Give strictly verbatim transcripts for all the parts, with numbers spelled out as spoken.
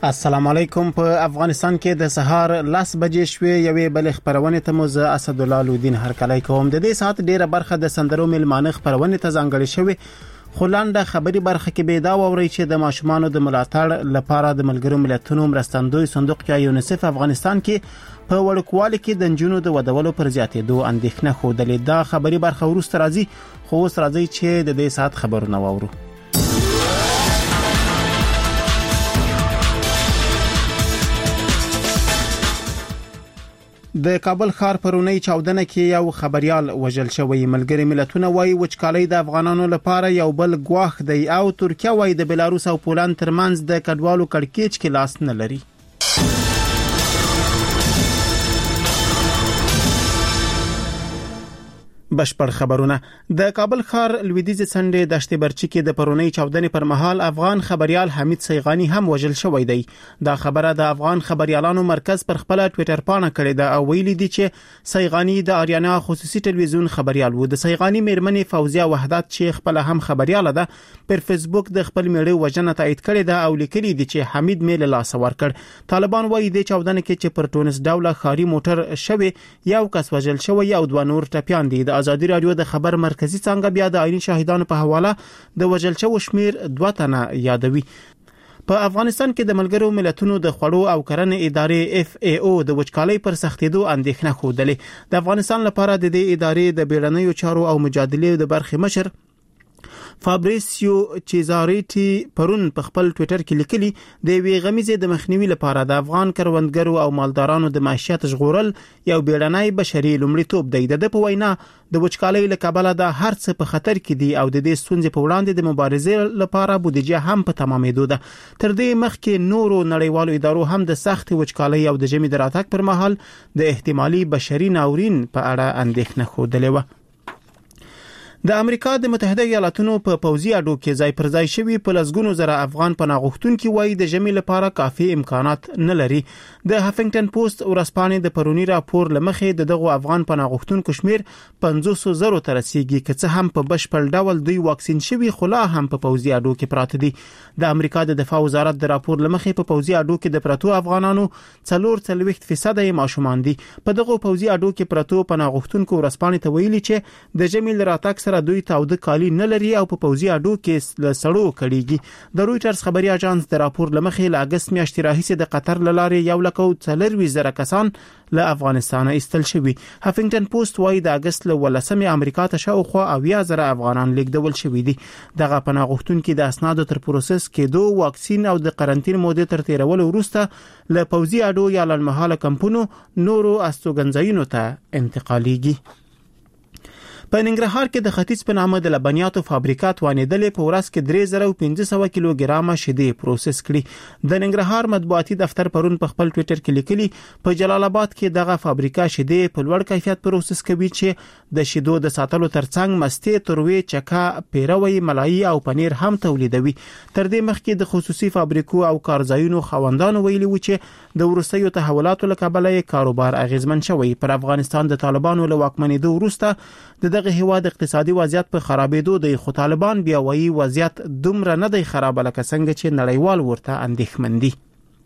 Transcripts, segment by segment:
السلام علیکم. په افغانستان کې د سهار لاس بجې شوې یوې بل خبرونه ته مو زه اسد الله لودین هرکلی کوم. د دې سات ډیره برخه د سندرو ملمانه خبرونه ته ځانګړې شوې، خو لاندې خبري برخه کې به دا ووري چې د ماشومانو د ملاتړ لپاره د ملګرو ملتونو مرستندوی صندوق یا یونیسف افغانستان کې په وړوکوالي کې د نجونو د ودولو پر زیاتېدو اندېښنه خوده. دا خبري برخه ورسته راځي، خو اوس راځي چې د دې سات خبرونه وورو. د کابل ښار پرونی چاودنه کې یو خبريال وژل شوی. ملګری ملتونه وایي وچکالي د افغانانو لپاره یو بل ګواښ دی، او ترکیه وایي د بلاروس او پولند ترمنځ د کډوالو کړکېچ کې لاس نه لري. بشپړ خبرونه. د کابل ښار لویدیځ څنډې دشت برچی کې د پرونی چاودنې پر مهال افغان خبريال حمید سیغانی هم وژل شوی دی. دا خبره د افغان خبريالانو مرکز پر خپل ټوئیټر پاڼه کړې ده او ویلي دي چې سیغانی د آریانا خصوصي ټلویزیون خبريال و. د سیغانی میرمنې فوزیه وحدت چې خپل هم خبريال ده پر فیسبوک د خپل میړه وژنه تایید کړې ده او لیکلي دي چې حمید میل لاس ورکړ. طالبان وایي د چاودنې کې چې پر ټونس ډوله خاري موټر شوی یو کس وژل شوی او دوه نور ټپيان دي. د ازادي رادیو د خبر مرکزی څنګه بیا د عیني شاهدانو په حواله د وژل شوو شمیر دوه تنه یادوي. په افغانستان کې د ملګرو ملتونو د خوړو او کرنې ادارې اف ای او د وچکالۍ پر سختېدو اندېښنه خوده. د افغانستان لپاره د دې ادارې د بیړنیو چارو او مجادلې د برخې مشر فابریسیو چیزاریټي پرون په خپل ټوئیټر کې لیکلي د وی غمیزه د مخنیوي لپاره د افغان کروندګرو او مالدارانو د معیشت ژغورل یو بیړنی بشري لومړیتوب دی. د په وینا د وچکالۍ له کبله د هر څه په خطر کې دي او د دې ستونزې په وړاندې د مبارزې لپاره بودیجه هم په تمامېدو ده. تر دې مخکې نورو نړیوالو ادارو هم د سخت وچکالۍ او د ژمي د راتګ پر مهال د احتمالي بشري ناورین په اړه اندېښنه خوده و. د امریکا د متحده ایالاتونو په پوځي اډو کې ځای پر ځای شوی په لسګونو زره افغان پناه غوښتونکي وایي د ژمي لپاره کافي امکانات نه لري. د هافنګټن پوسټ ورځپاڼې د پرونی راپور لمخې د دغه افغان پناه غوښتونکو شمیر پنځوس زره تر رسیدي، که څه هم په بشپړ ډول دوی واکسین شوی خلا هم په پوځي اډو کې پراته دي. د امریکا د دفاع وزارت د راپور لمخې په پوځي اډو کې د پرتو افغانانو څلور څلوېښت فیصد یې ماشومان دي. په دغه پوځي اډو کې پرتو پناه غوښتونکو ورځپاڼې ته ویلي چې د ژمي لراتک سره دوی تاوده کالی نه لري او په پوځي اډو کې له سړو کړيږي. د رويټرز خبري اژانس د راپور لمخې له اگست میاشتې راهیسې د قطر لارې یو لک او څلور زره کسان له افغانستان ایستل شوي. هافنګټن پوسټ وايي د اگست له ولسمې امریکا ته شاوخوا اویا زره افغانان لیږدول شوي دي. دغه پناه غوښتونکي د اسنادو تر پروسس کېدو، واکسین او د قرنټین مودې تر تیرولو وروسته له پوځي اډو یا لړمحاله کمپونو نورو استوګنځایونو ته انتقالیږي. په ننګرهار کې د ختیځ په نامه د لبنیاتو فابریکات وانیدلې په ورځ کې درې زره او پنځه سوه کیلوګرامه شیدې پروسس کړي. د ننګرهار مطبوعاتي دفتر پرون په خپل ټوئیټر کې لیکلي په جلال آباد کې دغه فابریکا شیدې په لوړ کیفیت پروسس کوي چې د شیدو د ساتلو ترڅنګ مستې، تروي، چکا، پیروي، ملایي او پنیر هم تولیدوي. تر دې مخکې د خصوصي فابریکو او کارځایونو خوندانو ویلي و چې د ورستیو تحولاتو له کبله کاروبار اغیزمن شوی. پر افغانستان د طالبانو له واکمنېدو وروسته د دغه هیواد اقتصادي وضعیت په خرابېدو دی، خو طالبان بیا وایي وضعیت دومره نه دی خراب لکه څنګه چې نړیوال ورته اندېښمن دي.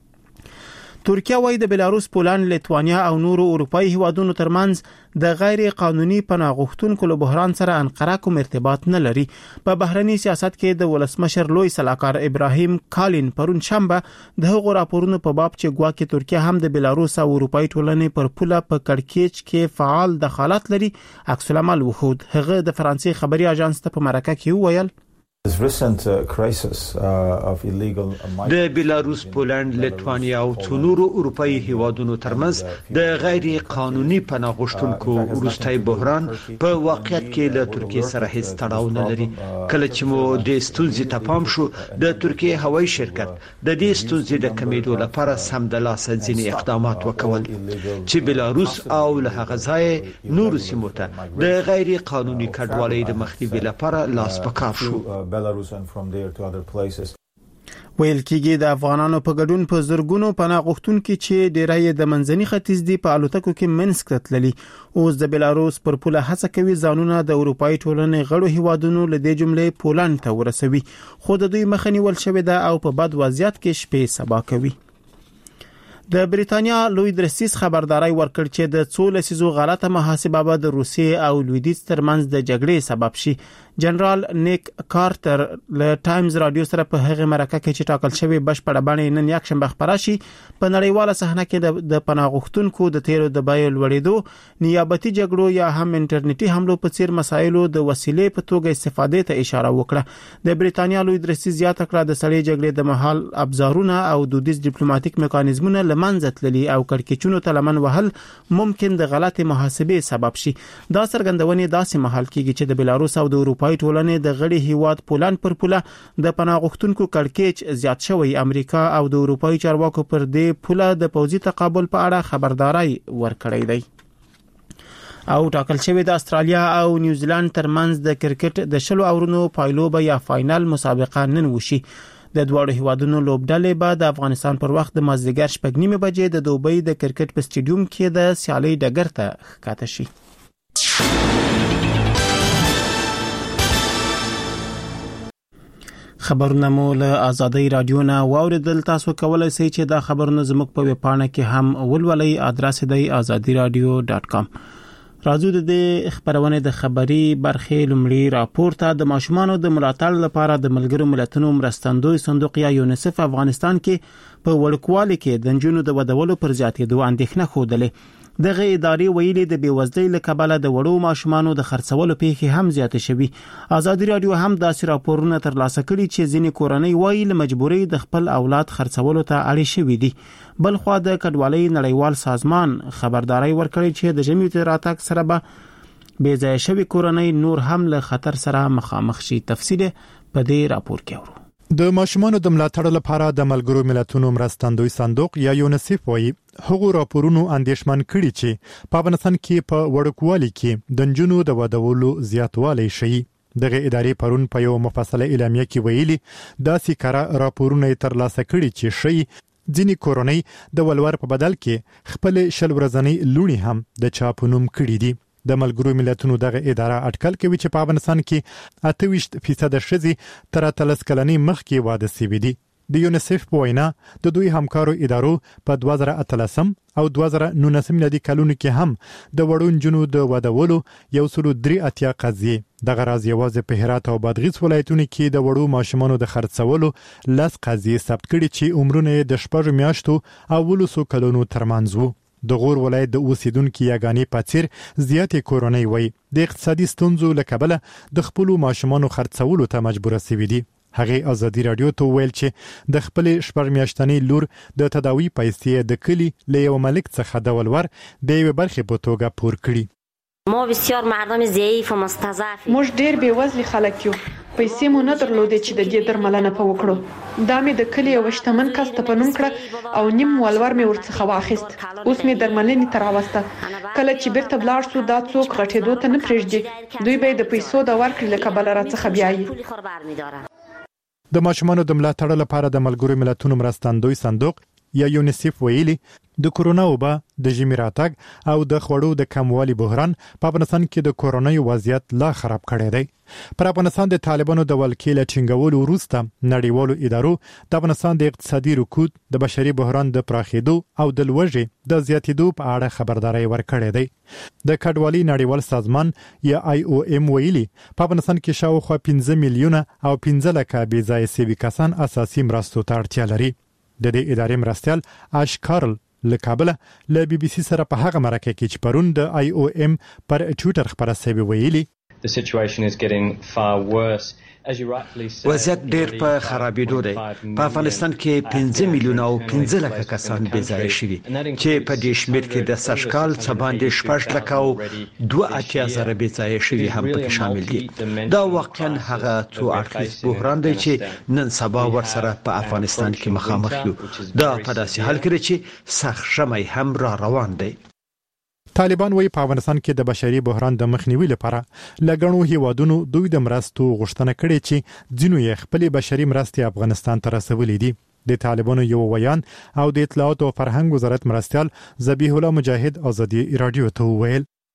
ترکیه وایي د بلاروس، پولند، لیتوانیا او نورو اروپایي هیوادونو ترمنځ د غیر قانوني پناه غوښتونکو له بحران سره انقره کوم ارتباط نه لري. په بهرني سیاست کې د ولسمشر لوی سلاکار ابراهیم کالین پرون شنبه د هغو راپورونو په باب چې ګواکې ترکیه هم د بلاروس او اروپایي ټولنې پر پوله په کړکېچ کې فعال دخالت لري عکس العمل وښود. هغه د فرانسې خبري اژانس ته په مرکه کې وویل د بیلاروس، پولند، لیتوانیا او څو نورو اروپایي هیوادونو ترمنځ د غیر قانوني پناه غوښتونکو وروستي بحران په واقعیت کې له ترکیه سره هیڅ تړاو نه لري. کله چې مو د ستونزې ته پام شو، د ترکیه هوایي شرکت د دې ستونزې د کمیدو لپاره سمدلاسه ځینې اقدامات وکول چې بیلاروس او له هغه ځای نورو سیمو ته د غیر قانوني کډوالۍ د مخنیوي لپاره لاس په کار شو. Belarus and from there to other places. ویل کېږي د افغانانو په ګډون په زرګونو پناه غوښتونکي چې ډیری د منځني ختیځ دی په الوتکو کې منسک ته تللي، اوس د بلاروس پر پوله هڅه کوي ځانونه د اروپایي ټولنې غړو هیوادونو له دې جملې پولند ته ورسوي، خو د دوی مخه نیول شوې ده او په بد وضعیت کې شپې سبا کوي. د بریتانیا لوی درسیس خبرداري ورکړ چې د څو لسیزو غلطه محاسبه به د روسیې او لویدیځ ترمنځ د جګړې سبب شي. جنرال نیک کارټر له ټایمز رادیو سره په هغه مرکه کې چې ټاکل شوی بشپړه باندې نن یک شنبه خبره شي په نړیواله صحنه کې د پناه غوښتونکو د تیرو د بیو لوړېدو، نیابتي جګړو یا هم انټرنیټي حملو په څیر مسایلو د وسیلې په توګه استفادې ته اشاره وکړه. د بریتانیا لوی درسیس زیاته کړه د سړې جګړې د مهال ابزارونه او دودیز ډیپلوماټیک میکانیزمونه لمنځه تللي او کړکېچونو ته لمن وهل ممکن د غلطه محاسبې سبب شي. دا څرګندونې داسې مهال کېږي چې د بلاروس او د اروپای ټولنې د غړي هیواد پولند پر پوله د پناه غوښتونکو کړکېچ زیات شوی. امریکا او د اروپای چارواکو پر دې پوله د پوځي تقابل په اړه خبرداري ورکړې ده. او ټاکل شوی د استرالیا او نیوزیلند ترمنځ د کرکټ د شلو اورونو پایلوبه یا فائنل مسابقه نن وشي. د دوه هیوادونو لوبډلې به د افغانستان پر وخت د مازدیګر شپږ نیمه بجې د دوبۍ د کرکټ په سټیډیوم کې د سیالي ډګر ته ښکته شي. خبرونه مو له آزادۍ رادیو نه واوریدل. تاسو کولای شئ چې دا خبرونه زموږ په ویب پاڼه کې هم ولولئ. ادرس دی آزادی رادیو ډاټ کام. راځو د دې خبرونه د خبري برخې لومړی راپور ته. د ماشومانو د ملاتړ لپاره د ملګرو ملتونو مرستندوی صندوق یا یونیسف افغانستان کې په وړوکوالي کې د نجونو د ودولو پر زیاتېدو اندېښنه خوده. دغه ادارې ویلي د بیوزلۍ له کبله د وړو ماشومانو د خرڅولو پیښې هم زیاتې شوي. آزادي رادیو هم داسې راپورونه ترلاسه کړي چې ځینې کورنۍ وایي له مجبورۍ د خپل اولاد خرڅولو ته اړ شوي دي. بل خو د کډوالۍ نړیوال سازمان خبرداري ورکړي چې د جمعیت راتګ سره به بې ځای شوي کورنۍ نور هم له خطر سره مخامخ شي. تفصیل په دې راپور کې اورو. د ماشومانو د ملاتړ لپاره د ملګرو ملتونو مرستندوی صندوق یا یونیسف وایي هغو راپورونو اندېښمن کړي چې په افغانستان کې په وړوکوالي کې د نجونو د ودولو زیاتوالی شي. دغه ادارې پرون په یو مفصله اعلامیه کې ویلي داسې کار راپورونه ترلاسه کړي چې شي ځینې کورنۍ د ولور په بدل کې خپل شل ورځنی لونی هم د چاپونوم کړي دي. د ملګرو ملتونو دغه اداره اټکل کوي چې په افغانستان کې اته ویشت فیصد ښځې تر اتلس کلنۍ مخکې واده شوي دي. د یونیسف په وینا د دوی همکارو ادارو په دوه زره اتلسم او دوه زره نولسم میلادي کلونو کې هم د وړو نجونو د ودولو یو سل درې اتیا قضیې دغه راز یوازې په هرات او بادغیس ولایتونو کې د وړو ماشومانو د خرڅولو لس قضیې ثبت کړي چې عمرونه د شپږ میاشتو او ولسو کلونو ترمنځ وو. د غور ولایت د اوسیدونکو یګانې پاتیر زیاتې کورنۍ وای د اقتصادي ستونزو له کبله د خپل ماشومانو خرڅولو ته مجبور شوي دي. هغه آزادي رادیو ته ویل چې د خپل شپږ میاشتنې لور د تداوی پیسې د کلی له یو ملک څخه د ولور د یو برخې په توګه پور کړي. ما بسیار مردم ضعیف و مستضعف موږ ډیر بیوزلي خلک یو. پیسې مو نه درلودې چې د دې درملنه په وکړو. دا مې د کلی یو شتمن کس ته پنوم کړه او نیم ولور مې ورڅخه واخیست. اوس مې درملنې تر راوسته. کله چې بیرته بلاړ شو دا څوک غټېدو ته نه پرېږدي. دوی به د پیسو د ورکړې له کبله راڅخه بیایي. د ماشومانو د ملاتړ لپاره د ملګرو ملتونو مرستندوی صندوق یا یونیسف ویلي د کورونا وبا د ژمي راتګ او د خوړو د کموالي بحران په افغانستان کې د کورونای وضعیت لا خراب کړی دی. پر افغانستان د طالبانو د ولکې له ټینګولو وروسته نړیوالو ادارو د افغانستان د اقتصادي رکود، د بشري بحران د پراخېدو او د لوږې د زیاتېدو په اړه خبرداري ورکړې ده. د کډوالۍ نړیوال سازمان یا آی او ایم ویلي په افغانستان کې شاوخوا پنځه میلیونه او پنځه لکه بې ځایه شوي کسان اساسي مرستو ته اړتیا لري. د دې ادارې مرستیال آش کارل له کابل له بي بي سي سره په هغه مرکه کې چې پرون د آی او ایم پر ټویټر خبره شوی ویلي The situation is getting far worse. وضعیت ډېر په خرابېدو دی. په افغانستان کې پنځه میلیونه او پنځه لکه کسان بې ځایه شوي چې په دې شمېر کې د سږکال څه باندې شپږ لکه او دوه اتیا زره بې ځایه شوي هم پکې شامل دي. دا واقعا هغه څو اړخیز بحران دی چې نن سبا ورسره په افغانستان کې مخامخ یو. دا په داسې حال کې چې سخت ژمی هم را روان دی. طالبان وایي په افغانستان کې د بشري بحران د مخنیوي لپاره لګڼو هیوادونو دوی د مرستو غوښتنه کړې چې ځینو یې خپل بشري مرستې افغانستان ته رسولې دي. د طالبانو یو ویان او د اطلاعات او فرهنګ وزارت مرستیال ذبیح الله مجاهد آزادي رادیو ته وویل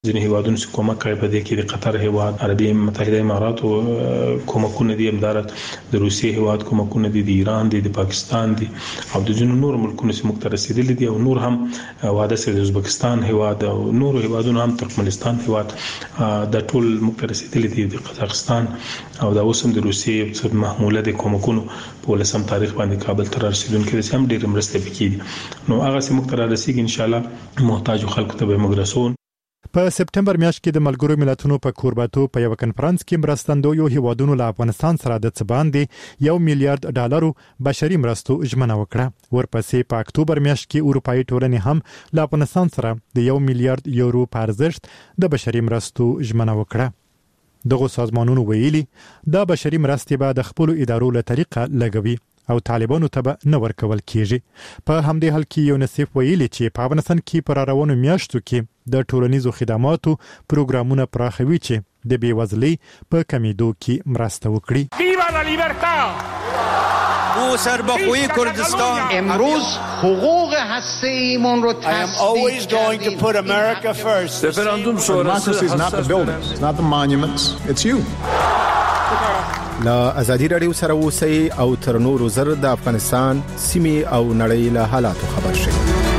ځینې هیوادونو چې کومک کوي په دې کې د قطر هیواد، عربي متحده امارات او کومکونه دي، امدارت د روسیې هیواد کومکونه دي، د ایران دي، د پاکستان دي او د ځینو نور ملکونو چې موږ ته رسیدلي دي او نور هم واده سره د ازبکستان هیواد او نور هیوادونو هم ترکمنستان هیواد د ټول موږ ته رسیدلي دي، د قزاقستان او د اوسم د روسیې څخه محموله د کومکونو په لسم تاریخ باندې کابل ته رسیدونکو دي هم ډېر مرسته وکړي. نو هغه چې موږ ته رسیدي ان شاء الله محتاج خلکو ته به موږ رسون. په سپټمبر میاشت کې د ملګرو ملتونو په کورباتو په یو کنفرانس کې مرستندویو هیوادونو له افغانستان سره د څه باندې یو میلیارډ ډالرو بشري مرستو ژمنه وکړه. ورپسې په اکتوبر میاشت کې اروپאי ټولنې هم له افغانستان سره د یو میلیارډ یورو په ارزښت د بشري مرستو ژمنه وکړه. دغه سازمانونو ویلي دا بشري مرستې به د خپل ادارو له طریقه لګوي او طالبانو ته به نه ورکول کیږي. په همدې حال کې یونیسف ویلي چې په افغانستان کې پر روانو میاشتو کې د ټولنیزو خدماتو پروګرامونه پراخوي چې د بیوزلۍ په کمیدو کې مرسته وکړي. ویوا لا لیبرتا او سربخوی کردستان امروز حقوق هسته‌ایمون رو تصدیق کردیم. رفراندوم شورای is not the buildings, it's not the monuments, it's you. لا ازادي رادیو سره اوسئ او تر نورو زر د افغانستان سیمې او نړۍ له حالاتو خبر شئ.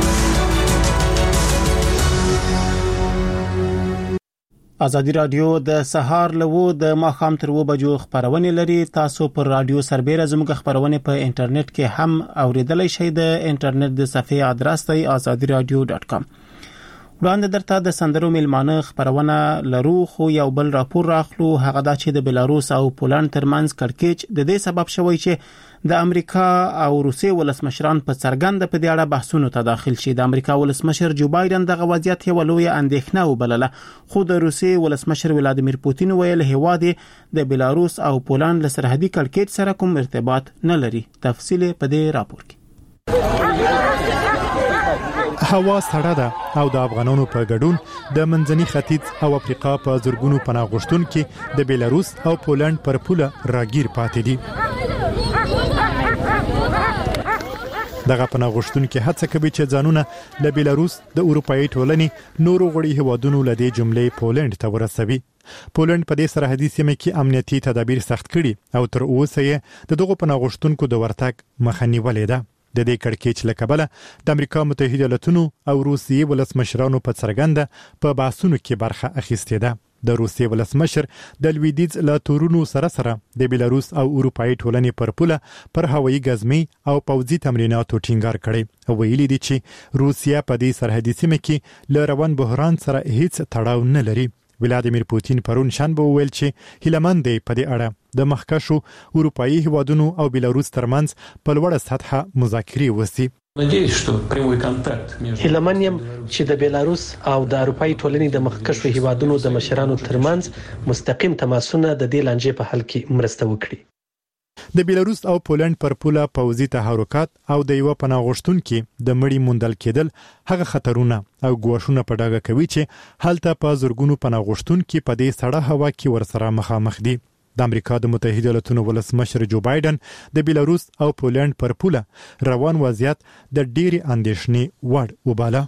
ازادي رادیو د سهار لوو د ماخام تر و بجو خبرونه لري. تاسو پر رادیو سربېره زموږ خبرونه په انټرنیټ کې هم اوریدلای شئ. د انټرنیټ د صفحه ادرس دی azadi radio dot com. وړاندې درته د سندرو میلمانه خبرونه لرو، خو یو بل راپور راخلو. هغه دا چې د بلاروس او پولند ترمنځ کړکېچ د دې سبب شوی چې د امریکا او روسیې ولسمشران په څرګند په دې اړه بحثونو ته داخل شي. د امریکا ولسمشر جو بایدن دغه وضعیت یو لوی اندېښنه وبلله، خو د روسیې ولسمشر ولادیمیر پوتین ویل هیواد د بلاروس او پولند له سرحدي کړکېچ سره کوم ارتباط نه لري. تفصیل په دې راپور کې. هوا سړه ده او د افغانانو په ګډون د منځني ختیځ او افریقا په زورګونو پناه غوښتونکو د بیلاروس او پولند پر پوله راګیر پاتې دي. دغه پناه غوښتونکو هڅه کوي چې ځانونه له بیلاروس د اروپאי ټولنې نورو غړي هیوادونو له دې جملې پولند ته ورسوي. پولند په دې سرحدي سیمه کې امنیتي تدابیر سخت کړي او تر اوسه یې د دغه پناه غوښتونکو د ورتګ مخه نیولې ده. د دې کړکېچ له کبله د امریکا متحده ایالاتونو او روسیې ولسمشرانو په څرګنده په بحثونو کې برخه اخیستې ده. د روسیې ولسمشر د لویدیځ له تورونو سره سره د بیلاروس او اروپאי ټولنې پر پوله پر هوایي ګزمي او پوځي تمریناتو ټینګار کړي او ویلي دي چې روسیا په دې سرحدي سیمه کې له روان بحران سره هیڅ تړاو نه لري. ولادیمیر پوتین پرون شنبه ویل چې هیلمند دی په دې اړه د مخکشو اروپאי هیوادونو او بیلاروس ترمنځ په لوړه سطحه مذاکرې وشي. هیلمن یم چې د بیلاروس او د اروپאי ټولنې د مخکشو هیوادونو د مشرانو ترمنځ مستقیم تماسونه د دې لانجې په حل کې مرسته وکړي. د بیلاروس او پولند پر پوله پوځي تحرکات او د یو پناه غوښتونکو د مړی موندل کېدل هغه خطرونه او ګواښونه په ډاګه کوي چې هلته په زورګونو پناه غوښتونکو په دې سړه هوا کې ورسره مخامخ دي. د امریکا د متحده ایالاتونو ولسمشر جو بایدن د بیلاروس او پولند پر پوله روان وضعیت د ډېری اندېښنې وړ وباله.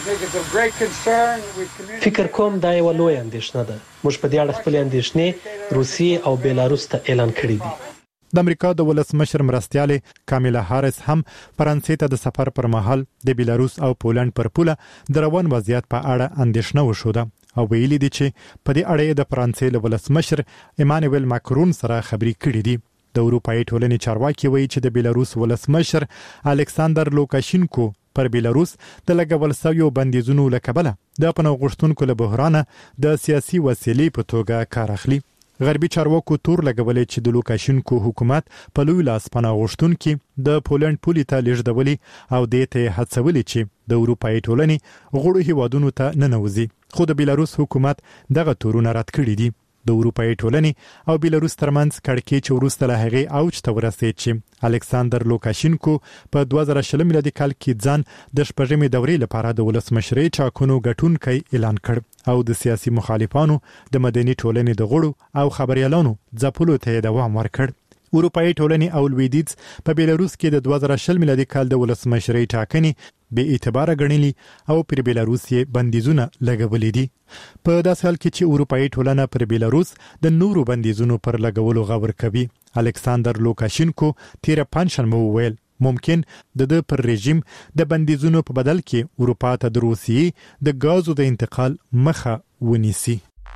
فکر کوم دا یو لوی اندېښنه ده. موږ په دې اړه خپل اندېښنې روسیې او بیلاروس ته اعلان کړې دي. د امریکا د ولسمشر مرستیاله کامیلا هاریس هم فرانسې ته د سفر پر مهال د بیلاروس او پولند پر پوله د روان وضعیت په اړه اندېښنه وشوده او ویلي دي چې په دې اړه د فرانسې له ولسمشر ایمانوئل ماکرون سره خبرې کړې دي. د اروپאי ټولنې چارواکي وایي چې د بیلاروس ولسمشر الکساندر لوکاشینکو پر بیلاروس د لګول شویو بندیزونو له کبله د پناه غوښتونکو له بحرانه د سیاسي وسیلې په توګه کار اخلي. غربي چارواکو تور لګولې چې د لوکاشینکو حکومت په لوی لاس پناه غوښتونکو د پولند پولې ته لیږدولي او د ته هڅولې چې د اروپאי ټولنې غړو هیوادونو ته ننوځي، خو د بیلاروس حکومت دغه تورونه رد کړی دي. د اروپאי ټولنې او بیلاروس ترمنځ کړکېچ وروسته له هغې اوج ته ورسېد چې الکساندر لوکاشینکو په دوه زره شل میلادي کال کې ځان د شپږمې دورې لپاره د ولسمشرۍ ټاکنو ګټونکی اعلان کړ او د سیاسي مخالفانو د مدني ټولنې د غړو او خبريالانو ځپلو ته دوام ورکړ. اروپאי ټولنې او لویدیځ په بیلاروس کې د دوه زره شل میلادي کال د ولسمشرۍ ټاکنې به اعتبار غنلي او پر بیلاروس یې بندیزونه لګولې دي. په داسې حال کې چې اروپאי ټولنه پر بیلاروس د نورو بندیزونو پر لګولو غور کوي. الکساندر لوکاشینکو تیر پنځشنبه وویل ممکن د د پر رژیم د بندیزونو په بدل کې اروپا ته د روسیې د غازو د انتقال مخه ونیسي.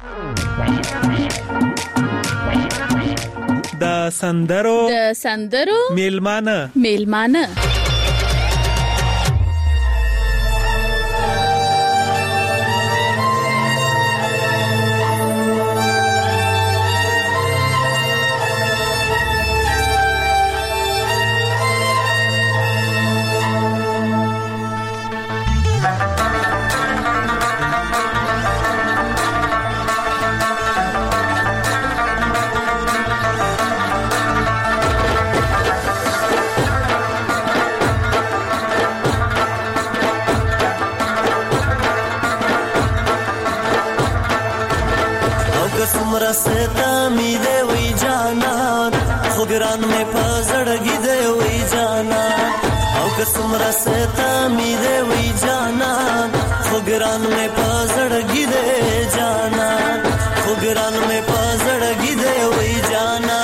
د سندرو د سندرو میلمانه میلمانه رستا می دے وی جانا خوگران میں پزړګی دے وی جانا او قسم رستا می دے وی جانا خوگران میں پزړګی دے جانا خوگران میں پزړګی دے وی جانا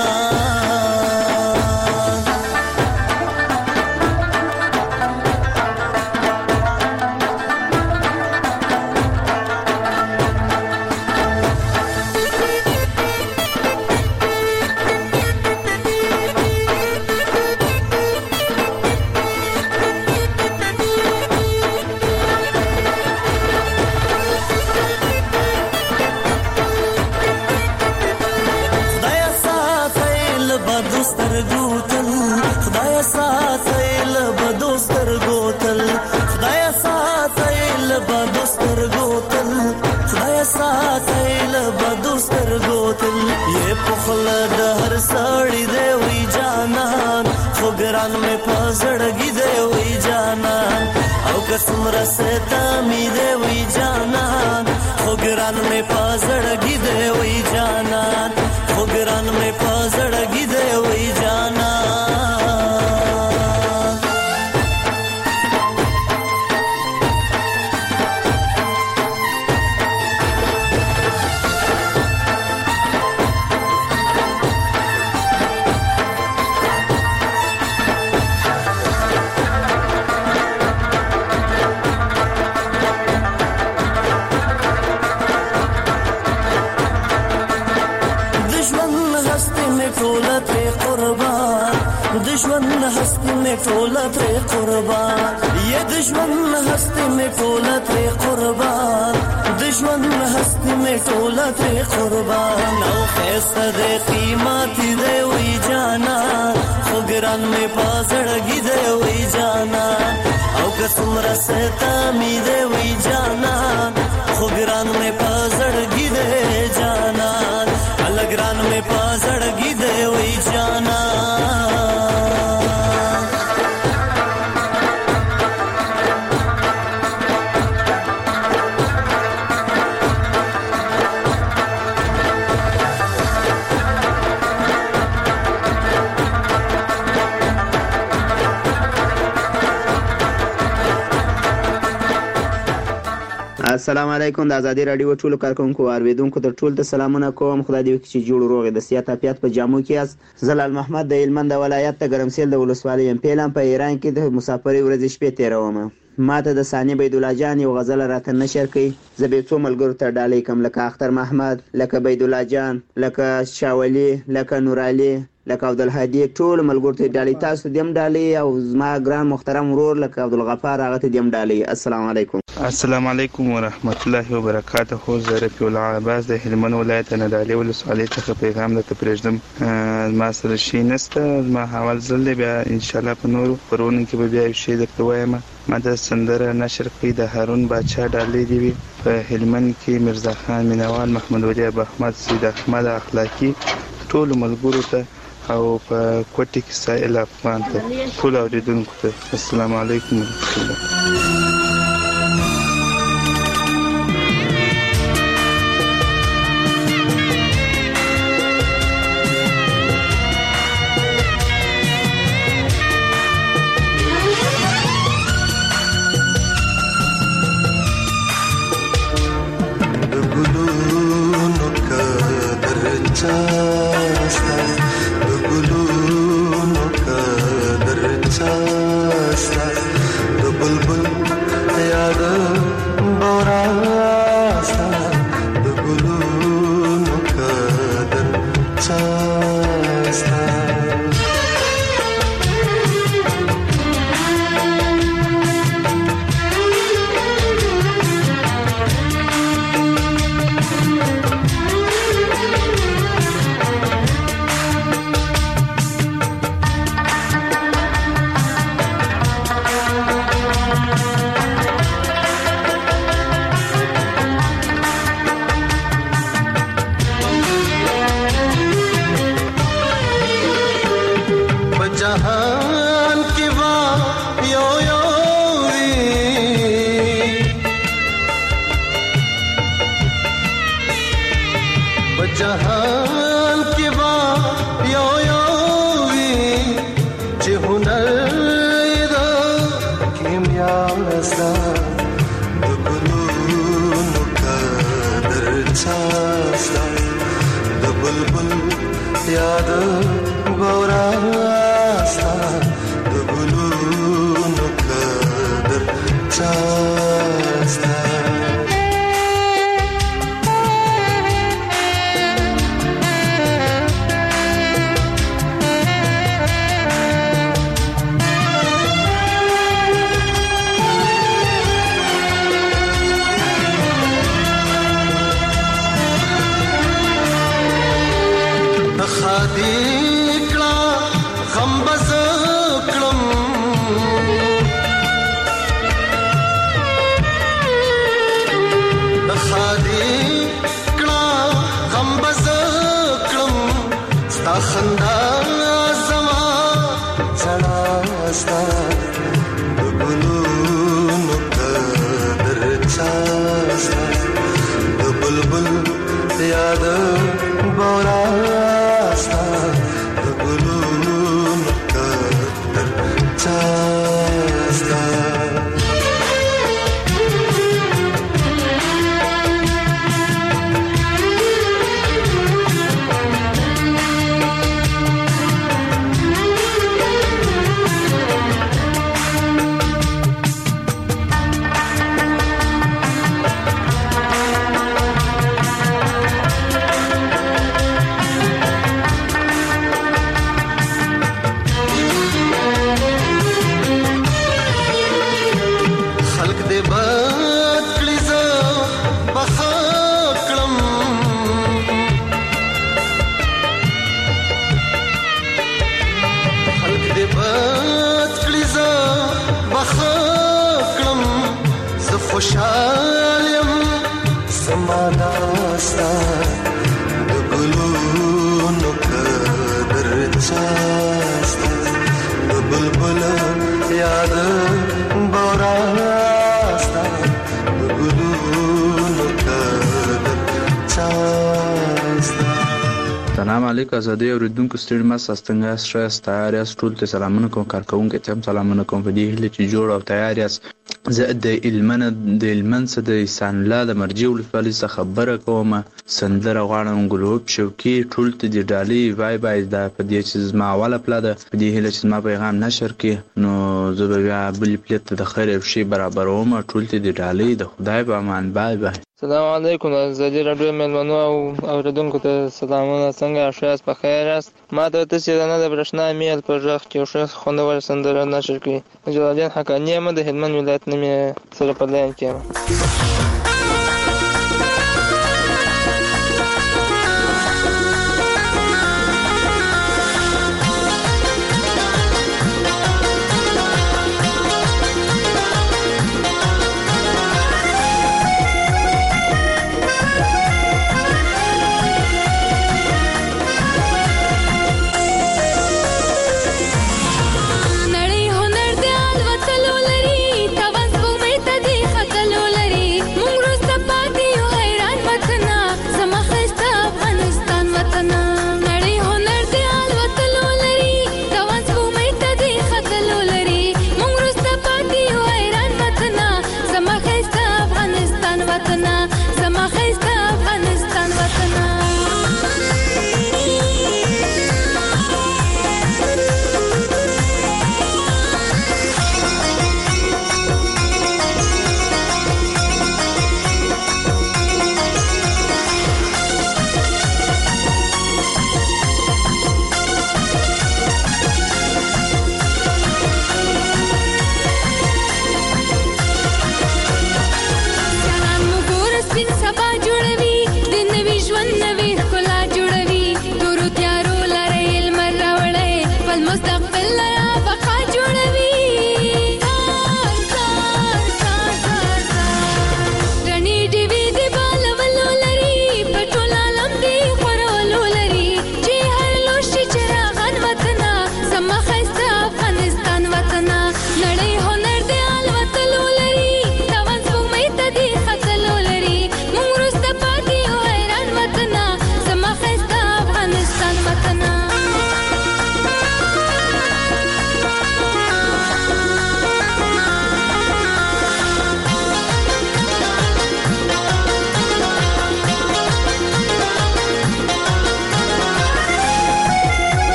خلد هر ساړي دی وی جانان خوګران مې پزړګي دی وی جانان او قسم رستا می دی وی جانان خوګران مې پزړګي دی وی جانان خوګران مې پزړګي دی وی جانان دشمن هستی میں ټوله ترې قربان یہ دشمن هستی میں ټوله ترې قربان دشمن هستی میں ټوله ترې قربان او خیسته دې قیمت دې وی جانا خوګران مې پازړګي دې وی جانا او قسم رستا می دې وی جانا خوګران مې پازړګي دې جانا الګران مې پازړګي دې وی جانا السلام علیکم د ازادي رادیو ټولو کارکونکو اوریدونکو ته ټول ته سلامونه کوم. خدای دې وکړي چې جوړ روغ د سیاست اپیات په جامو کې اس زلال محمد د هلمند ولایت د ګرمسیل د ولسوالۍ ام پیلم په ایران کې د مسافرۍ ورځې شپې تیروم. ماته د ثاني بيد الله جان یو غزل راته نشر کړي زه به څو ملګرو ته ډالۍ کوم لکه اختر محمد لکه بيد الله جان لکه شاولي لکه نور علي لکه عبدالهادي ټول ملګرو ته ډالۍ تاسو دیم ډالۍ او زما ګران محترم ورور لکه عبدالغفار هغه ته دیم ډالۍ. السلام علیکم. السلام علیکم ورحمت الله وبرکاته. زه رفیع الله عباس د هلمند ولایت نادعلي ولسوالۍ څخه پیغام درته پرېږدم. ما سره شي نشته ما حوال زل بیا ان شاء الله په نورو پرونو کې به بیا یو شی درته وایم. ما د سندره نشر کړی د هارون باچا ډالۍ دی وی په هلمند کې مرزا خان مینوال محمد ولی ابو احمد سید احمد اخلاقی ټول ملګرو ته او په کوټه کې سائل افغان ته ټول اوریدونکو ته السلام علیکم ورحمت الله. چاستا د ګلونو قدر چاستا د بلبل یاد بوراستا د ګلونو قدر چاستا याद गौरास्ता د ګلونو قدر چاستا याद बोरास्ता د ګلونو قدر چاستا خوشالیم سماناستا د ګلونو قدر چاستا د بلبل یاد بوراستا د ګلونو قدر چاستا. سلام علیکم آزادۍ اوریدونکو ستړي مه ساست څنګه یاست ښه یاست تیار یاست ټولو ته سلامونه کوم کارکوونکو ته هم سلامونه کوم په دې هیله چې جوړ او تیار یاست. زه د هلمند د هلمند څخه د احسان الله د مرجې ولسوالۍ څخه خبره کوم. سندره غواړم ګلوب شوقي ټولو ته د ډالۍ بای بای دا په دې چې زما اوله پله ده په دې هیله چې زما پیغام نشر کړي نو زه به بیا بلې پلې ته د خیر یو شی برابروم. ټولو ته د ډالۍ د خدای په امان بای بای. السلام علیکم د ازادي راډیو مېلمنو او اوریدونکو ته سلامونه. څنګه ښه یاست په خیر یاست؟ ما ته تاسې د نه د برېښنا میل په غږ کې یو ښه خوندور سندره نشر کړي. جلالدین حقاني یم د هلمند ولایت نه مې سره په لاین کې یم. مونږ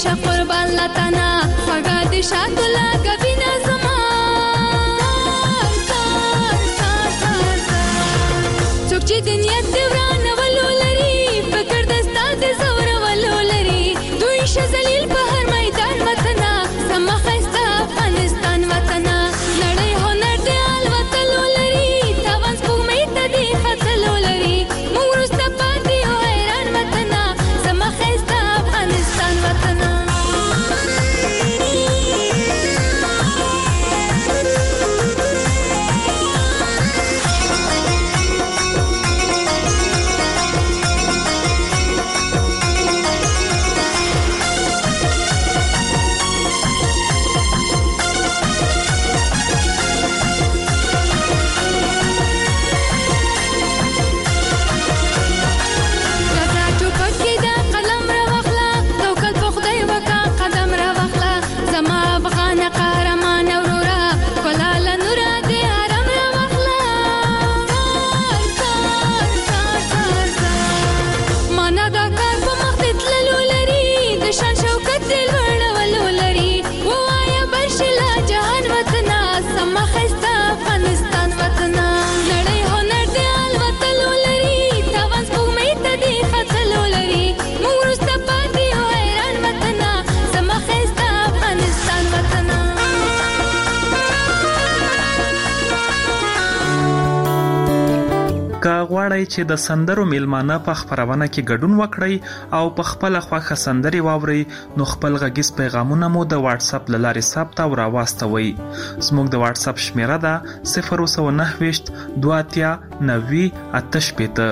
همیشه قربان لتنا خوږه د شاکلا کبینه زما څوک چې د نیت د ورانولو لري فکر د ستا د زورولو لري دوی شه ذلیل په هر میدان وطنه زما ښایسته افغانستان وطنه نړۍ هنر د الوتلو لري تاوان سپوږمۍ ته د ختلو لري موږ وروسته پاتې یو حیران وطنه زما ښایسته افغانستان وطنه غواړئ چې د سندرو میلمانه په خپرونه کې ګډون وکړئ او په خپل خوښه سندري واورئ نو خپل غږیز پیغامونه مو د واتس اپ لارې ثبت او راواستوئ. زموږ د واتس اپ شمیره ده صفر سو نه ویشت دوه اتیا نوي اته شپېته.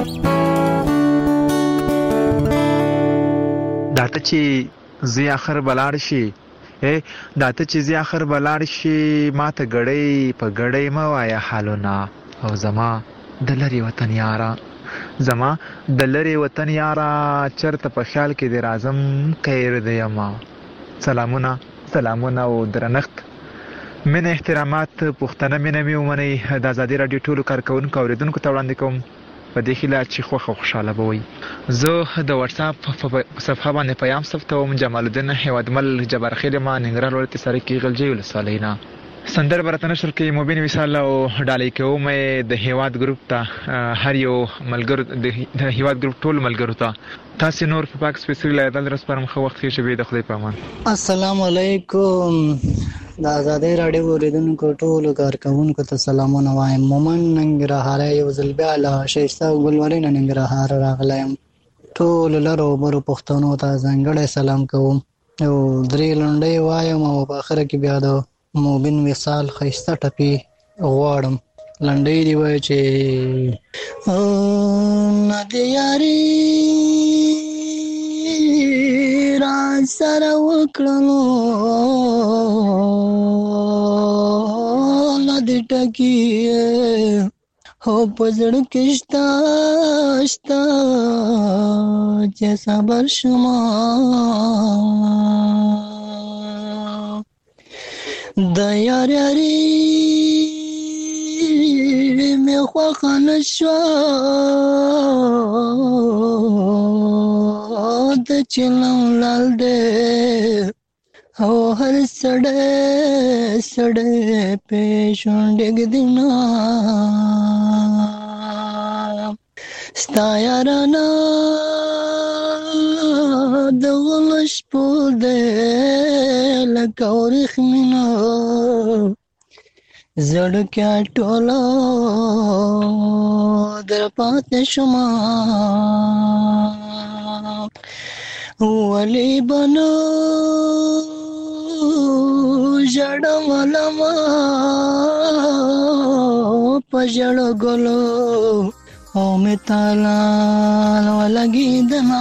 داته چې زی اخر بلاړ شي اے داته چې زی اخر بلاړ شي ماته غړې په غړې ما وایا حالونه او زما د لری وطن یارا زما د لری وطن یارا چرته په خیال کې د راځم کیر دی ما سلامونه سلامونه او درنښت من احترامات پښتنه مینه می ومني د ازادي رادیو ټولو کارکونکو اوریدونکو ته وړاندې کوم په دې خله چې خوخه خوشاله بوي. زه د واتس اپ په صفحه باندې پیغام ثبتوم. جمال الدین هیوادمل جبار خیر ما ننګرهار ولایت سره کې غلجی ولسوالینا سندر برتن نشر کې مبین وصال او ډالۍ کوم د هیواد ګروپ ته هر یو ملګر د هیواد ګروپ ټول ملګرو ته تاسو نور په پاک سپیشل لایدل رسپرم خو وخت کې شوی د خدای په امان. السلام علیکم د آزادۍ راډیو اوریدونکو ټولو کارکونکو ته سلامونه وایم. مومن ننګرهار یو ځل بیا له شایسته ګلورین ننګرهار راغلایم. ټول لرو برو پښتنو ته ځانګړی سلام کوم او درې لنډۍ وایم او په اخر کې بیا د موبین وصال خیسته ټپی غواړم. لنډۍ دی وای چې ندی یاري را سره وکړلو ندی ټکی هو پزړ کې شتا شتا چې صبر شما د یار یاري مې خوښه نشوه د چلم لال دی او هر سړی سړی پېشونډې ږدينا ستا یارانه د غلش په دی لکه ورېښمینه زړکیا ټوله در پاتې شومه ولی بنو ژړم لمه په ژړو ګلو او مې تالا ولګېدمه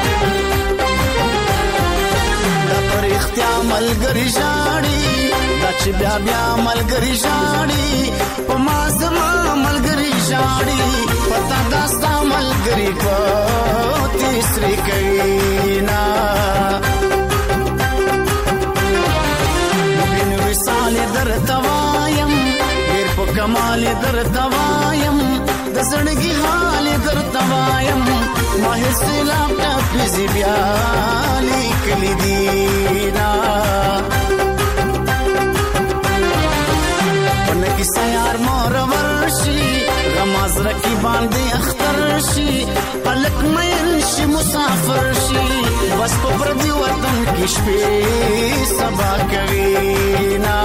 ملګری ژاړي د چې بیا بیا ملګری شاړي په ما زما ملګری شاړي پتا داستا ملګری کو تیسری کوي نا بن وصال در توایم ډیر په کمال در توایم د زړګي حال در توایم ما هیڅ لا پزی بیا لیکلی دینا پنکی سیار مور ورشي غماز رکی باندې اختر شي پلک مین شي مسافر شي بس په پردي وطن کې شپې سبا کوي نا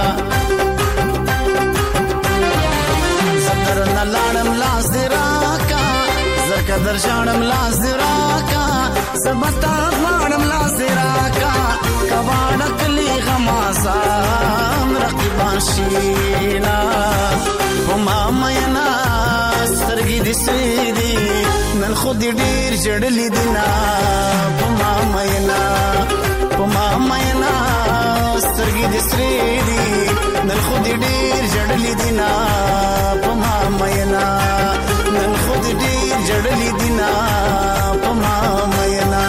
زدر نه لاړم لاس دې راکا زکه در شانم لاس دې راکا زبتا غواړم لاس دې راکا کواړه کلی غمازان رقیبان شینا وما مینا سترګې دې سړې دي نن خو دې ډېر جړلې دي نا وما مینا وما مینا سترګې دې سړې دي نن خو دې ډېر جړلې دي نا وما مینا نن خو دې ډېر جړلې دي نا وما مینا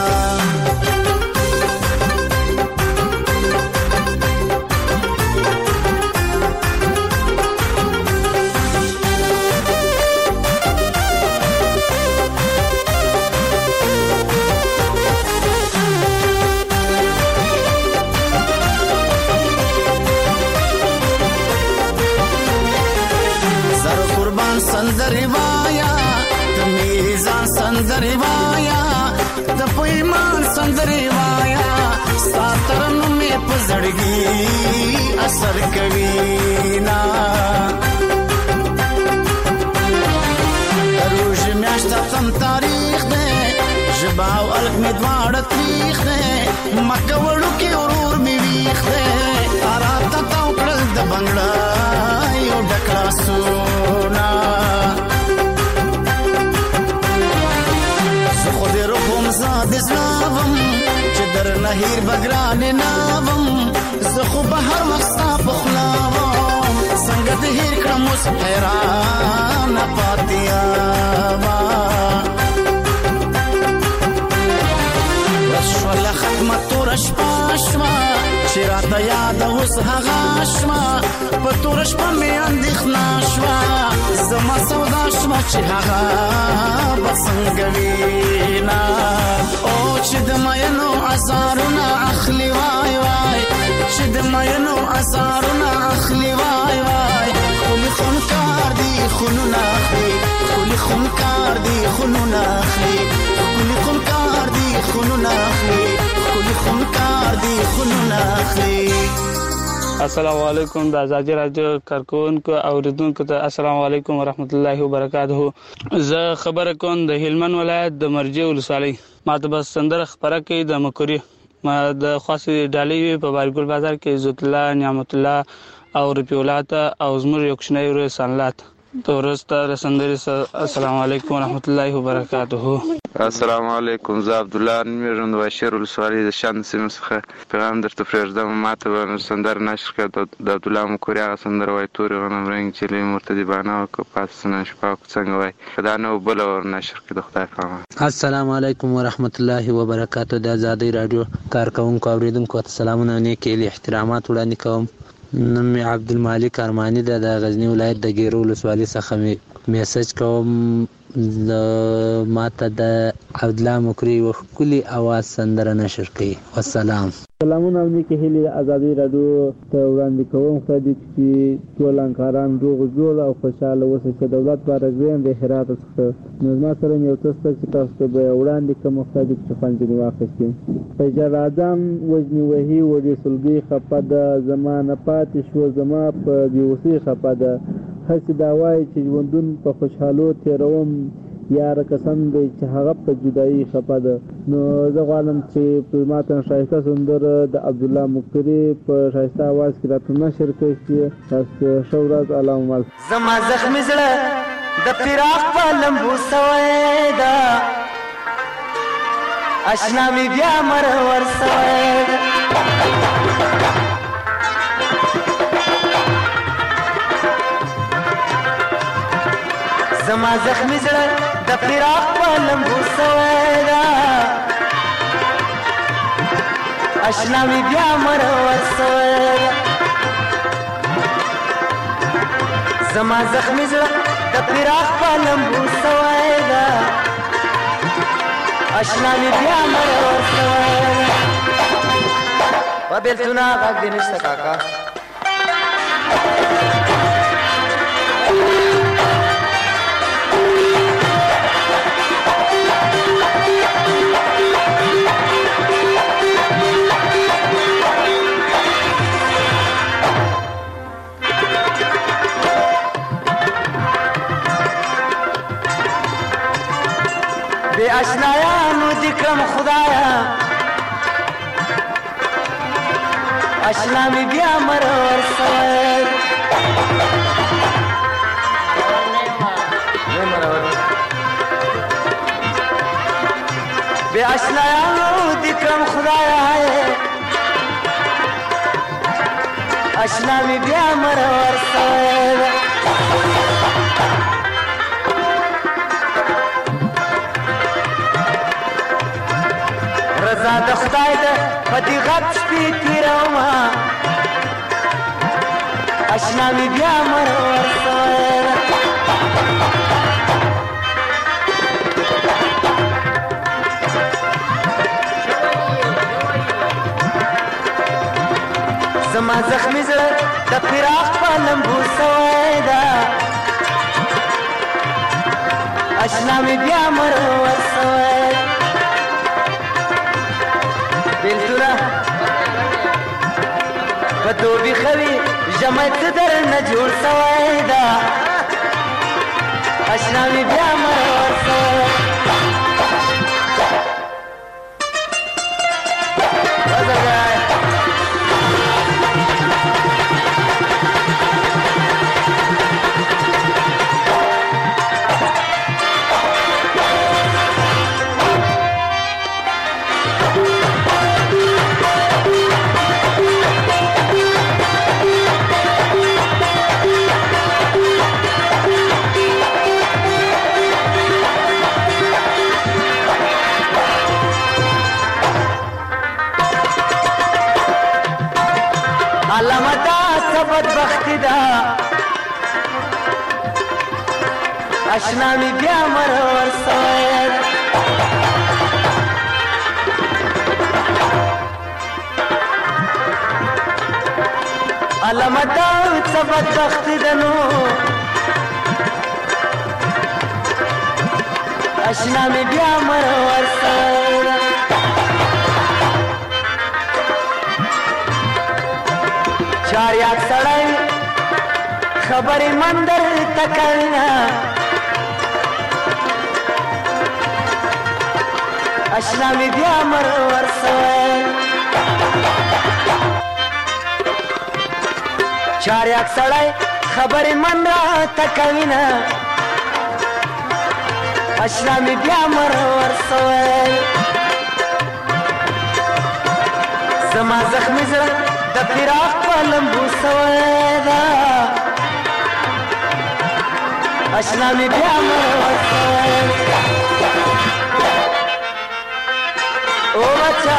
سندری وایا د میزان سندری وایا د پیمان سندری وایا ساترن می پزړګي اثر کوي نا روز میاشت تم تاریخ ده جباو الک می دواړه تاریخ ده مکه وړو کې اورور می ویخ ده آرات تا وکړل د بنگړا یو ډکړه سونا زاد زلاوم چې در نهیر بګران ناوم زه خو به هر وخت ستا پخلاوم څنګه د هیر کړم اوس حیران پاتې یم ورځ شوله ختمه توره شپه شوه چې راته یاده اوس هغه شوه په توره شپه مې اندېښنه شوه زما سودا شوه چې هغه به څنګه وینا او چې د مینو ازارونه اخلي وای وای چې د مینو ازارونه اخلي وای وای خولي خونکار دی خونونه اخلي خولي خونکار دی خونونه اخلي خولي خونکار دی خونونه اخلي خولي خونکار دی خونونه اخلي السلام علیکم د ازادي رادیو کارکونکو اوریدونکو ته السلام علیکم ورحمت الله وبرکاته. زه خبره کوم د هلمند ولایت د مرجې ولسوالۍ ماته بس سندره خبره کوي د مکوري ما د خاصې ډالۍ په بارګل بازار کې عزت الله نعمت الله او رفیع الله او زموږ یو کوچنی ورور سنلات تورسته رسندري. السلام علیکم ورحمت الله وبرکاته. السلام علیکم. زه عبد الله میرند بشیر ولسوالۍ د شان سیمه څخه پیغام درته پرېږدم. ماته به سندره نشر کړه د عبدالله مکوري هغه سندره وایي تورې غنم رنګ چې لوی مرتدي بانا وکړه پاسنه شپه څنګه وایي دا نه بله ور نشر کړي د خدای په امان. السلام علیکم ورحمت الله وبرکاته. د ازادۍ راډیو کارکونکو اوریدونکو ته سلامونه نیک احترامات وړاندې کوم. نوم مې عبدالمالک ارماني ده د غزنی ولایت د ګیرو ولسوالۍ څخه مې میسج کوم. د ماته د عبدالله مکوري یوه ښکلې اواز سندره نشر کړي. والسلام. سلامونه او نیکې هیلې ازادۍ راډیو ته وړاندې کوم. خدای دې چې ټول همکاران روغ جوړ او خوشحاله اوسئ. چې دولت بارګویم د هرات څخه نو زما سره مې یو څه شته چې تاسو ته به وړاندې کوم. خدای دې چې خوند ځینې واخیستې. فیضل اعظم وجنې وهي وړې سلګۍ خفه ده زما نه پاتې شوه زما په بېوسۍ خفه ده هسې دا وایي چې ژوندون په خوشحالو تېروم یاره قسم دی چې هغه په جدایي خفه ده. نو زه غواړم چې په ماته ښایسته سندره د عبدالله مکوري په ښایسته اواز کې راته نشر کړی شي. تاسو ښه ورځ. اللهم زما زخمي زړه د فراق په لمبو سوی ده اشنا مې بیا مرور سوی ده زما زخمی زړه د فراق په لمبو سوی ده اشنا می بیا مرور سوی ده زما زخمی زړه د فراق په لمبو سوی ده اشنا می بیا مرور سوی ده و بیلتونه غږ دې نشته کاکا بے اشنایانو دې کړم خدایا اشنا می بیا مرور سوی بے اشنایانو دې کړم خدایا اشنا می بیا مرور سوی رضا د خدای ده په دې غټ شپې تېرومه اشنا مې بیا مرور سوی ده زما زخمي زړه د فراق په لمبو سوی ده اشنا مې بیا مرور سوی ده بیلتونه په دوبي خوي ژمی څه در نه جوړ سوی ده اشنا مې بیا مرور سوی بدبختی ده اشنا می بیا مرور سوی ده علامه دا څه بدبختی ده نو اشنا می بیا مرور سوی ده چاریاک سړی خبرې مندر تکوینه اشنا مې بیا مرور سوی چاریاک سړی خبرې مندر تکوینه اشنا مې بیا مرور سوی زما زخمي زړه د فراق په لمبو سوی ده اشنا مې بیا مرور سوی او بچا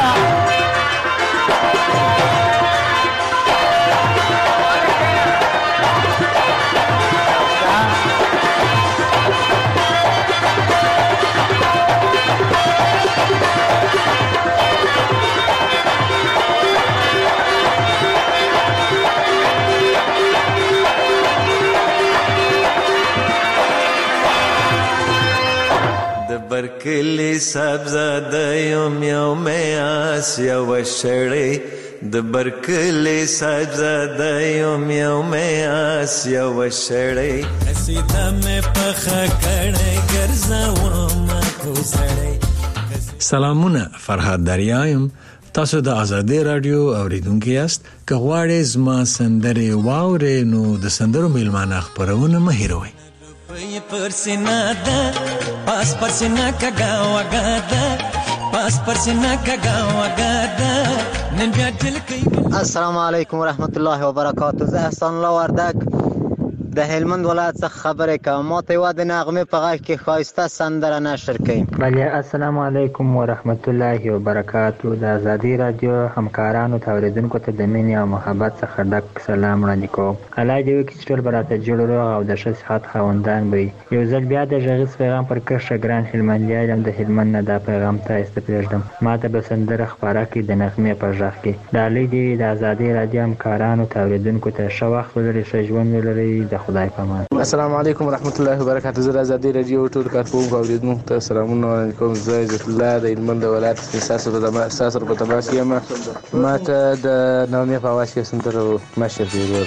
برکلی سبزاده یم یوم آسیا و شړی د برکلی سبزاده یم یوم آسیا و شړی سیده مې پخه کړی ګرځوم کوسړی. سلامونه، فرهاد دریایم. تاسو د آزادۍ رادیو اوریدونکو یاست. که غواړئ زما سندرې واورئ نو د سندرو میلمانه خپرونه مه هېروئ. پر سینا ده پاس پر سینا کګا وګا ده پاس پر سینا کګا وګا ده نن بیا دل کوي. السلام علیکم ورحمت الله وبرکاته. زه احسان الله وردک د هلمند ولایت څخه خبرې کوم. ما ته یوه د نغمې په غږ کې ښایسته سندره نشر کړئ. بله السلام علیکم ورحمت الله وبرکاتو. د ازادي رادیو همکارانو ته اورېدونکو ته د مینې او محبت څخه ډک سلام وړاندې کوم. الله دې وکړي چې ټول به راته جوړ روغ او د ښه صحت خاوندان به وي. یو ځل بیا د غږیز پیغام پر کرښه ګران هلمندیان یم، د هلمند نه دا پیغام تاسو ته پرېږدم. ما ته به سندره خپاره کړي د نغمې په غږ کې. ډالۍ دې د ازادي رادیو همکارانو ته اورېدونکو ته ښه وخت ولرئ، ښه ژوند ولرئ. د خدای په امان. السلام علیکم ورحمت الله وبرکاتو. زه د ازادي رادیو ټول کارکوونکو او اوریدونکو ته سلامونه وړاندې کوم. زه عزت الله د هلمند ولایت ستاسو په تماس یم. ما ته د نغمې په اواز کې سندره مشر دی.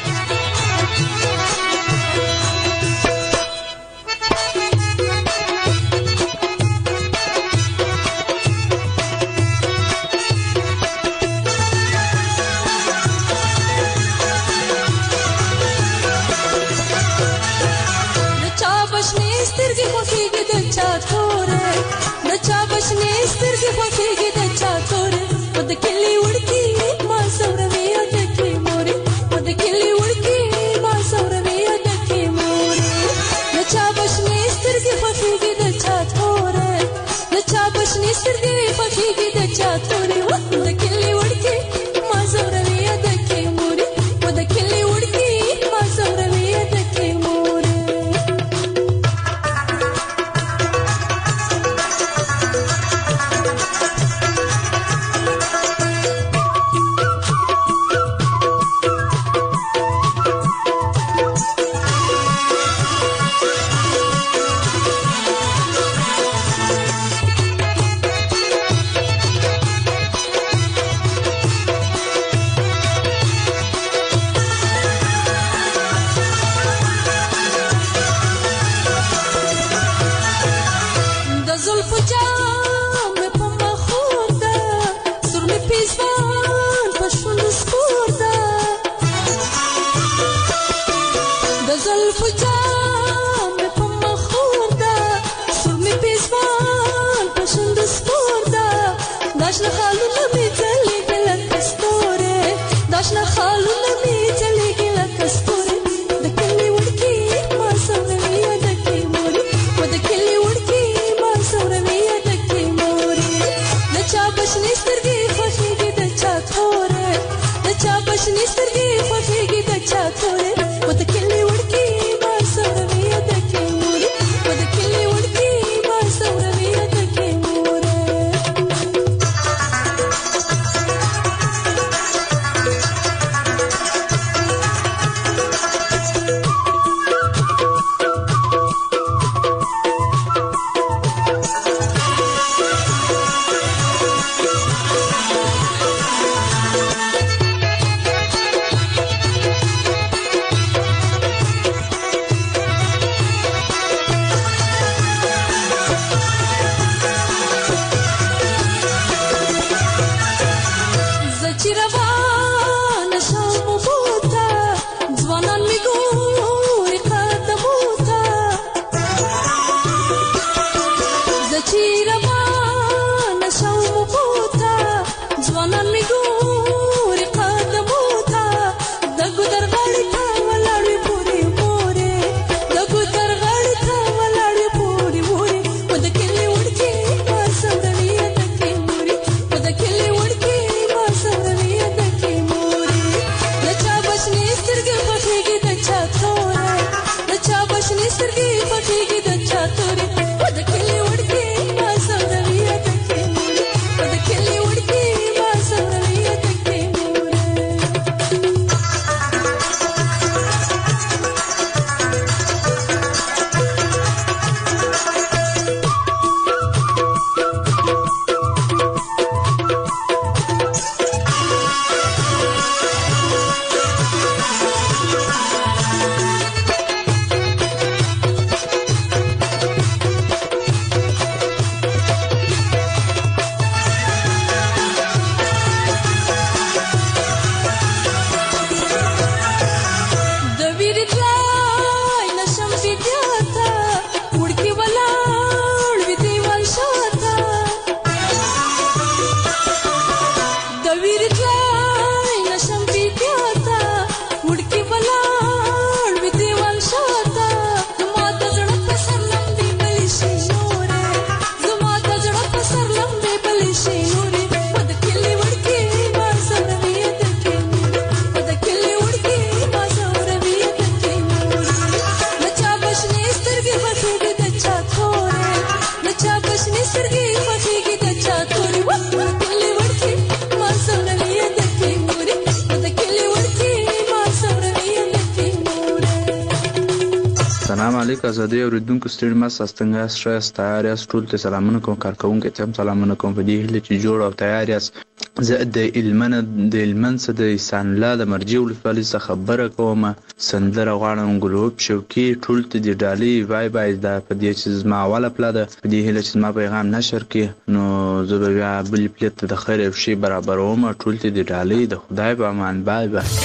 سلام علیکم ازادي اوریدونکو ستړي مس ستنګ استرس تیار یاست ټول ته سلامونه کوم کارکونکو ته هم سلامونه کوم په دې هله چې جوړ او تیار یاست زه د علمن د علمن څخه د انسان الله د مرجع ولسوالۍ څخه خبره کوم سندره غواړم ګلوب شوکي ټول ته د ډالي وای بای دا په دې چې زما اوله پلاده په دې هله چې ما پیغام نشر کړي نو زه به بیا بل پلیت د خیر او شی برابروم ټول ته د ډالي د خدای په امان بای بای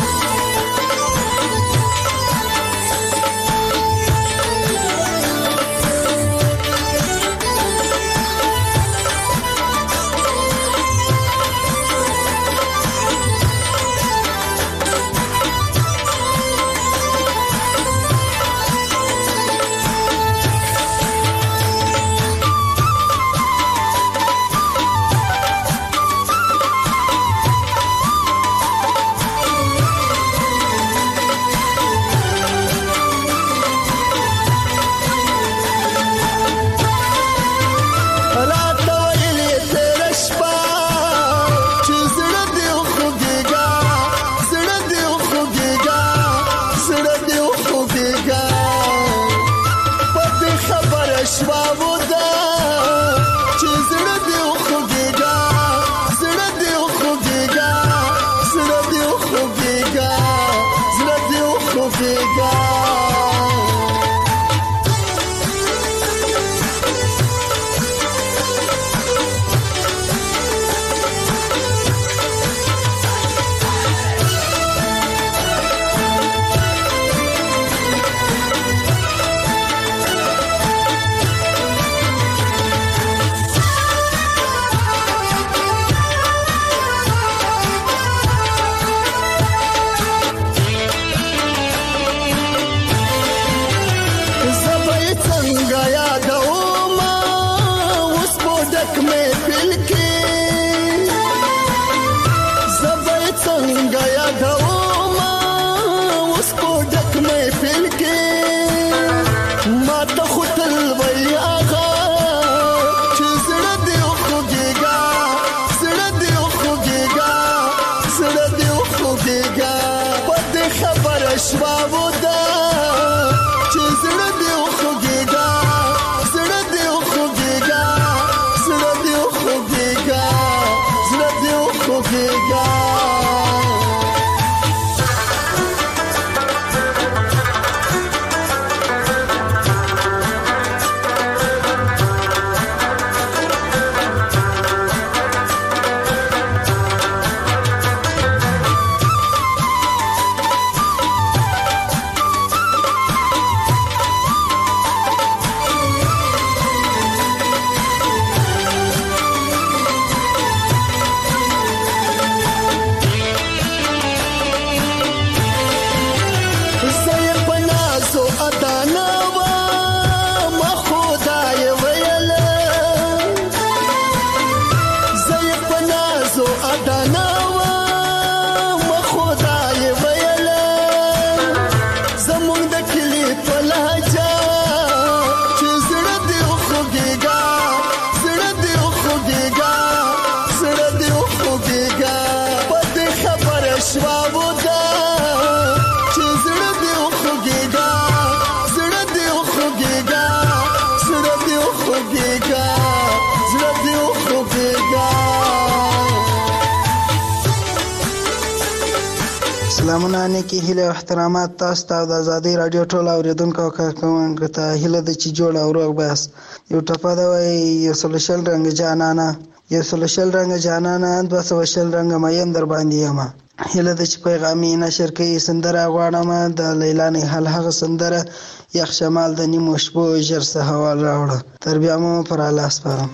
سلامونه نیکی هیله او احترامات تاسو ته د آزادۍ رادیو ټول اوریدونکو او کارکونکو ته هیله ده چې جوړ او روغ بس یو ټپه ده وایي یو سل شل رنګ جانانه یو سل شل رنګ جانانه دوه سوه شل رنګ مین در باندې یمه هیله ده چې پیغام یې نشر کړي سندره غواړم د لیلا نهال هغه سندره یخ شمال د نیمو شپو ژر سهوال راوړه تر بیا مو پر الله سپارم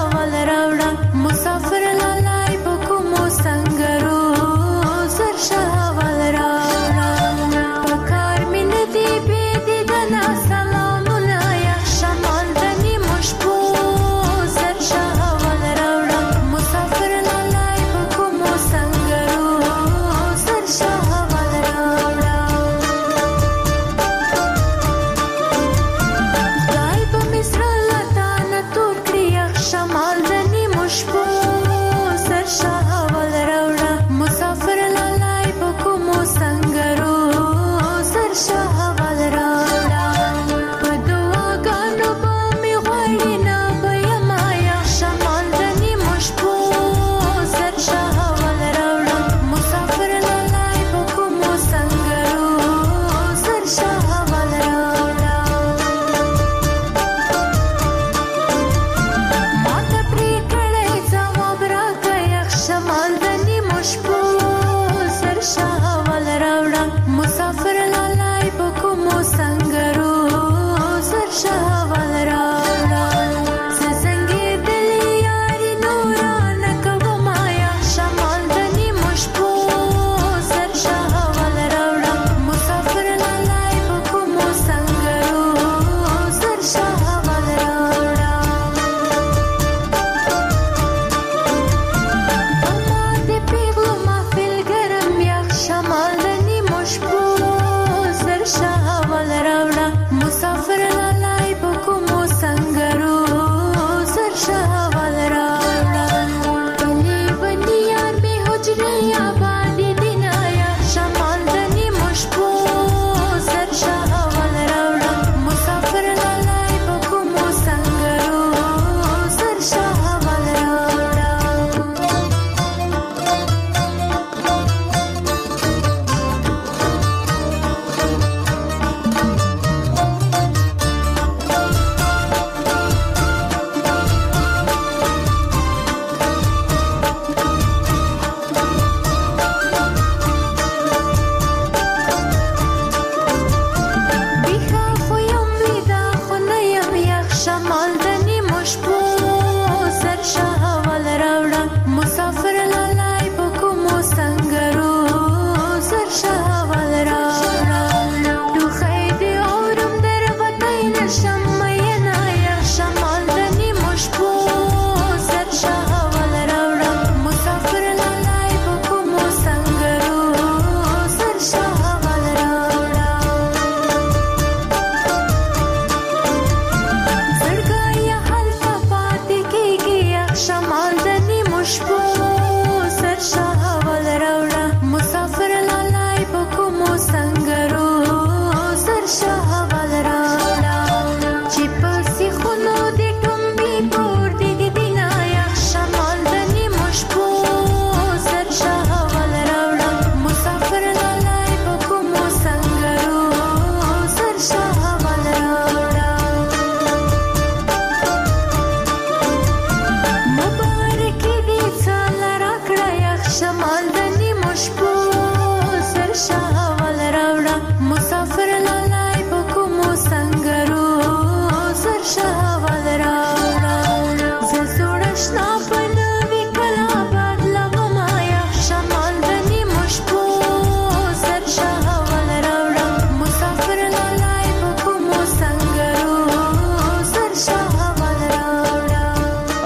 مسافر لاله په کومو سنگرو سر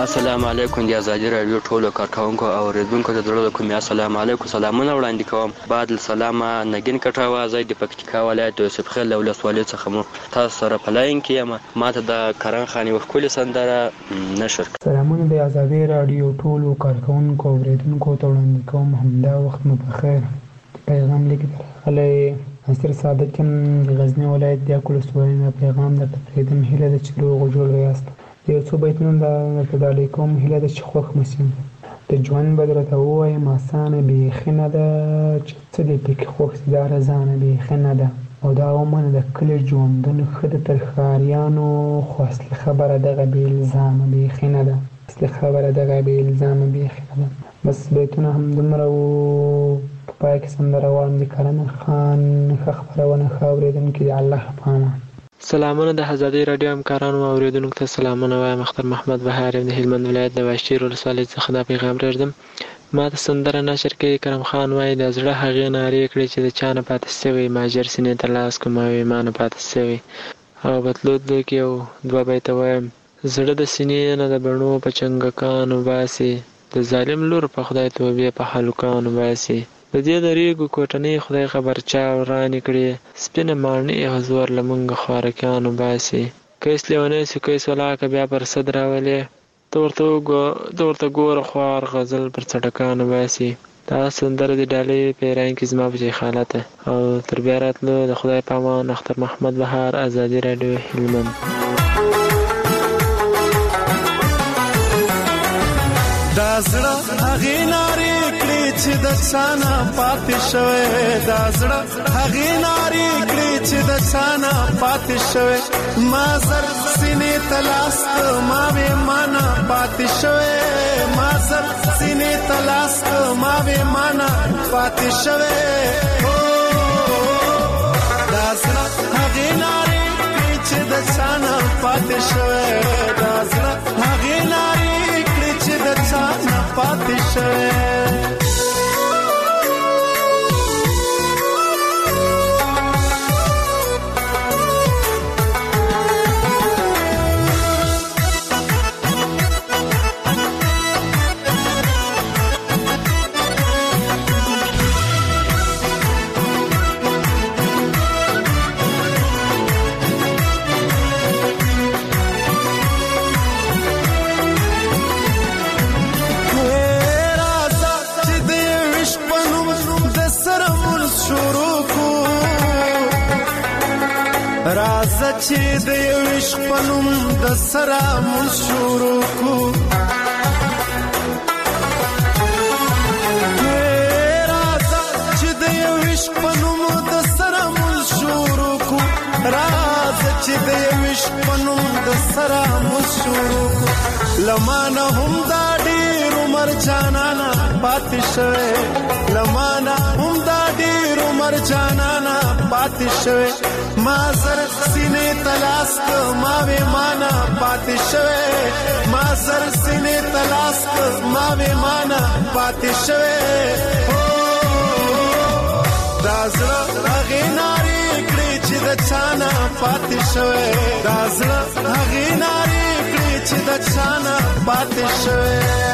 السلام علیکم د ازادي رادیو ټولو کارکونکو او اوریدونکو ته درود کوم. السلام علیکم، سلامونه وړاندې کوم. بعد السلام نګین کټاوه، زه د پکتیکا ولایت یوسف خیل ولسوالۍ څخه مو تاسو سره په لاین کې یم. ماته د کرن خاني وکولي سندره نشر. سلامونه د ازادي رادیو ټولو کارکونکو او اوریدونکو ته وړاندې کوم. همدا وخت مو په خیر. پیغام لیکي درغلی ناصر صادق د غزنی ولایت د ولسوالۍ نه پیغام درته پرېږدم. هیله ده چې روغ جوړ یاست. یو څو بیتونه درته ډالۍ کوم. هیله ده چې خوښ مو شي. د ژوند به درته ووایم اسانه بیخي نه ده، چې څه دې پکې خوښ شي دا رضانه بیخي نه ده. او دا ومنه د کلي ژوندون ښه ده تر ښاریانو، خو اصلي خبره دغه بې الزامه بیخي نه ده. اصلي خبره دغه بې الزامه بیخي نه ده. بس بیتونه همدومره وو. په پای کې سندره وایم د کرن خان. ښه خپرونه ښه اورېدونکي د الله په امان. سلامونه د ازادي رادیو همکارانو او اوریدونکو ته سلامونه وایم. اختر محمد بهار د هلمند ولایت د واشیر ولسوالۍ څخه دا پیغام پرېږدم. ما ته سندره نشر کوي کرم خان وایي د زړه هغې نارې کړې چې د چا نه پاتې سوی، ما ژر سینې ته لاس کوم او ما نه پاتې سوی. او بتلودلو کې یو دوه بیته وایم. زړه د سینې نه د بڼو په چنګکانو باسي، د ظالم لور په خدای توبې په هلکانو باسي. د دې د ریګو کوټنۍ خدای خبر چا ورانې کړې، سپینه ماڼۍ حضور له موږ خوارکیانو باسي. کیس لیونی سو کیس ولاکه بیا پر صد راولې، ته ورته ګوره خوار غزل پر څټکانو باسي. دا سندره د ډالۍ پیران کې زما په خالته. او تر بیا راتلو د خدای په امان. اختر محمد بهار، ازادي رادیو هلمند. دا زړه هغې نارې کړې چې د چا نه پاتې شوی، دا زړه هغې نارې کړې چې د چا نه پاتې شوی. ما زر سینې ته لاس ما وې ما نه پاتې شوی، ما زر سینې ته لاس ما وې ما نه پاتې شوی. دا زړه هغې نارې کړې چې د چا نه پاتې شوی، دا زړه هغې نارې چې د چا نه پاتې شوی. راځه چې د یو عشق په نوم د سره مونږ شروع کړو، راځه چې د یو عشق په نوم د سره مونږ شروع کړو، راځه چې د یو عشق په نوم د سره مونږ شروع کړو. لمانه هم دا ډېر عمر جانانه پاتې شوی، لمانه هم دا ډېر عمر جانانه پاتې شوی. ما زر سینې ته لاس ما وې ما نه پاتې شوی، ما زر سینې ته لاس ما وې ما نه پاتې شوی. دا زړه هغې نارې کړې چې د چا نه پاتې شوی، دا زړه هغې نارې کړې چې د چا نه پاتې شوی.